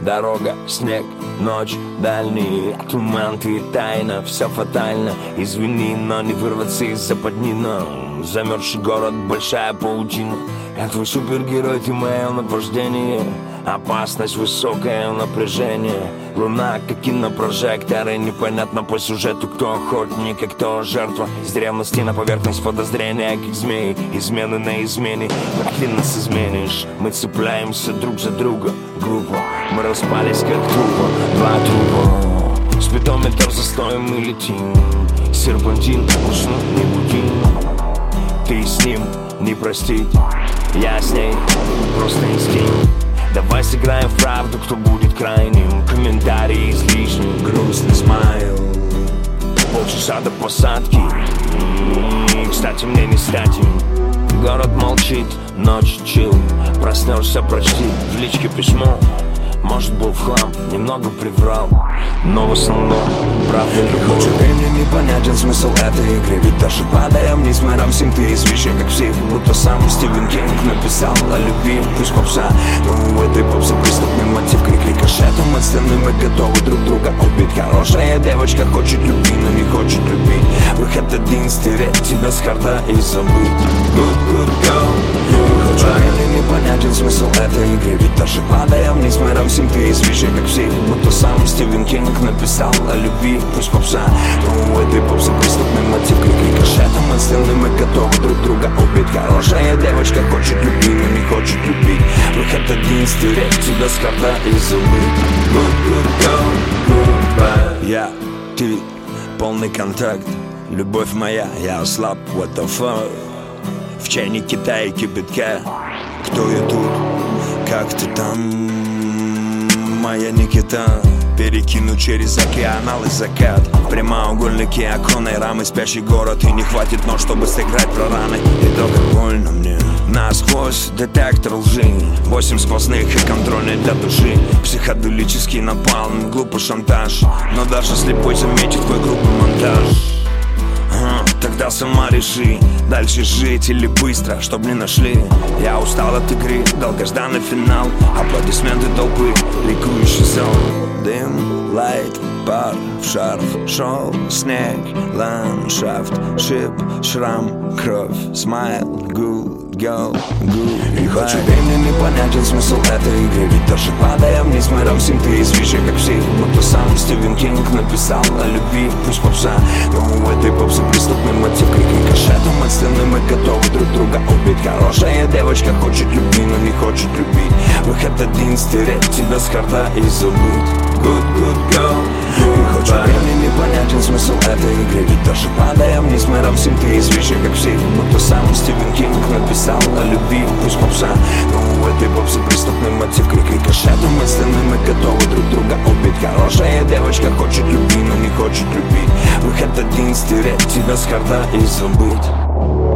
Дорога, снег, ночь, дальний туман, ты и тайна, все фатально. Извини, но не вырваться из западни. Замерзший город, большая паутина. Я твой супергерой, ты мое наваждение. Опасность, высокое напряжение. Луна, как кинопрожекторы. Непонятно по сюжету, кто охотник, а кто жертва. Из древности на поверхность подозрения, как змеи. Измены на измене. Вряд ли нас изменишь. Мы цепляемся друг за друга. Группа, мы распались как трупа. Два трупа. Спидометр застоем, мы летим. Серпантин, уснуть не будем. Ты с ним не простить. Я с ней, просто инстинкт. Давай сыграем в правду, кто будет крайним. Комментарии излишни, грустный смайл. Полчаса до посадки. Кстати, мне не стать им. Город молчит, ночь чил. Проснешься, прочти в личке письмо. Может, был в хлам, немного приврал, но в основном правда не хочет. Мне непонятен смысл этой игры. Ведь даже падая вниз, мы рамсим ты из вещей, как все. Будто сам Стивен Кинг написал о любви. Пусть попса, но у этой попсы преступный мотив. Крик рикошетом от стены, мы готовы друг друга убить. Хорошая девочка хочет любви, но не хочет любить. Выход один — стереть тебя с карта и забыть. Good, good girl. Мне непонятен смысл этой игры. Ведь даже падая вниз, мы рамсим ты из вещей, как все. Будто сам Стивен Кинг написал о любви. Пусть попса, но у этой попсы преступный мотив. Крик рикошетом от стены, мы готовы друг друга убить. Хорошая девочка хочет любви, но не хочет любить. Выход один — стереть тебя с карта и забыть. Good, good girl, goodbye. Я, ты, полный контакт. Любовь моя, я ослаб, what the fuck. В чайне Китая кипятка. Кто я тут? Как ты там? Моя Никита. Перекину через океан алый закат. Прямоугольники оконной рамы, спящий город. И не хватит ног, чтобы сыграть про раны. И то, как больно мне. Насквозь детектор лжи. 8 сквозных и контрольный для души. Психоделический напалм, глупый шантаж. Но даже слепой заметит твой грубый монтаж. Тогда сама реши, дальше жить или быстро, чтоб не нашли. Я устал от игры, долгожданный финал. Аплодисменты толпы, ликующий зал. Дым, лайт, пар в шарф. Шел снег, ландшафт. Шип, шрам, кровь, смайл, good girl, good. И хоть мне непонятен смысл этой игры. Ведь даже падая вниз, мы рамсим ты из вещей, как все. Будто сам Стивен Кинг написал о любви. Пусть попса, но у этой попсы преступный мотив. Крик рикошетом от стены, мы готовы друг друга убить. Хорошая девочка хочет любви, но не хочет любить. Выход один — стереть тебя с карта и забыть. Good, good girl. И хоть мне непонятен смысл этой игры. Ведь даже падая вниз, мы рамсим ты из вещей, как все. Будто сам Стивен Кинг написал о любви. Пусть попса, но у этой попсы преступный мотив. Крик рикошетом от стены, мы готовы друг друга убить. Хорошая девочка хочет любви, но не хочет любить. Выход один — стереть тебя с карта и забыть.